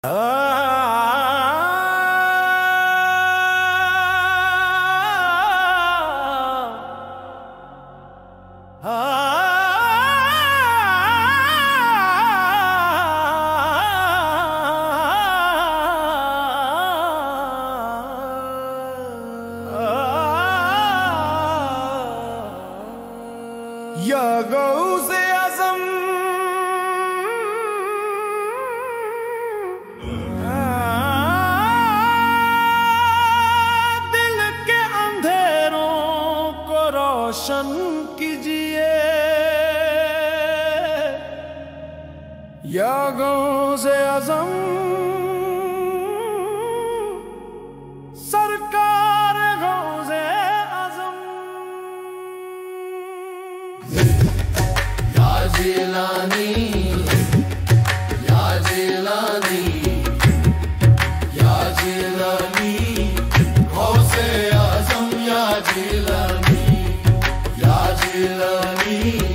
या गौसे आज़म दिल के अंधेरों को रोशन कीजिए। या गौसे आज़म सरकार गौसे आज़म। या जिलानी या जिलानी या जिलानी गौसे आज़म या जिलानी या जिलानी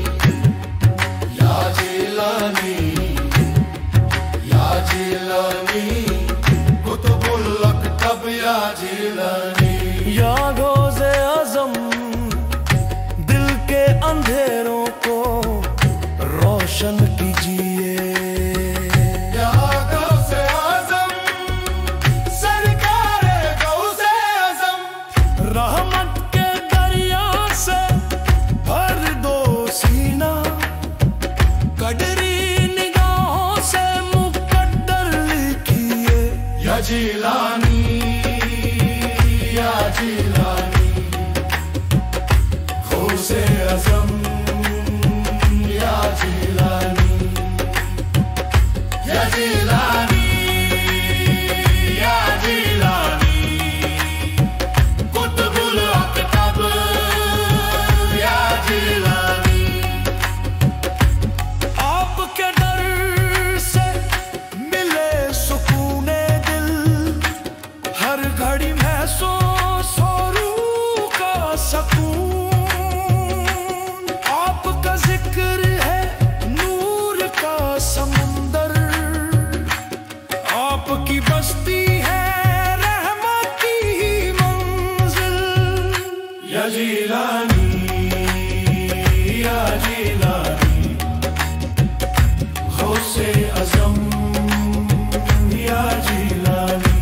या जिलानी या जिलानी कुतुबुल अक़तब या जिलानी। या गौसे आज़म दिल के अंधेरों को रोशन कीजिए। या गौसे आज़म सरकार गौसे आज़म रहमत के दरिया से भर दो सीना। कदरी निगाहों से मुकद्दर लिखिए। या जिलानी या जिलानी गौसे आज़म या जिलानी या जिलानी या जिलानी कुतुबुल अक़तब या जिलानी। आपके डर से मिले सुकूने दिल। हर घड़ी महसूस हो रूह का सकून। आपका जिक्र है नूर का समुंदर। आपकी बस्ती है रहमत की मंजिल। या जिलानी या जिलानी गौसे आज़म या जिलानी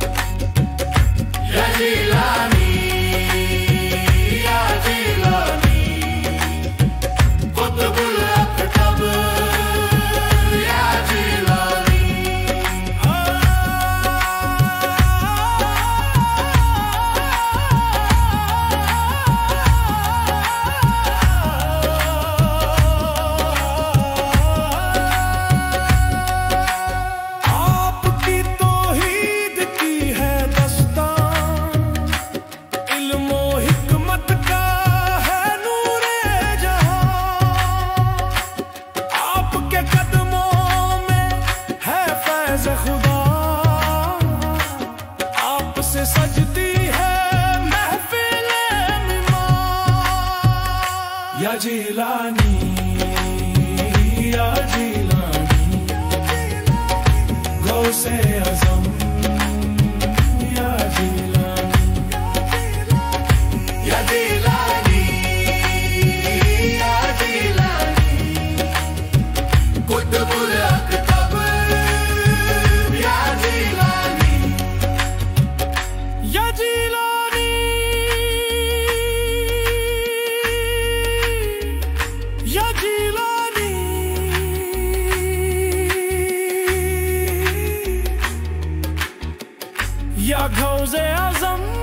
या जिलानी या जिलानी कुतुबुल अक़तब या जिलानी। आपकी तौहीद की है दस्तान। इल्म ओ हिकमत का है नूरे जहां। आपके कदमों में है फैज़ खुदा। आपसे सजती है महफिल मिमां। या जिलानी या जिलानी गौसे आज़म या जिलानी या जिलानी या जिलानी कुतुबुल अक़तब या जिलानी। या जिलानी या जिलानी या गौसे आज़म।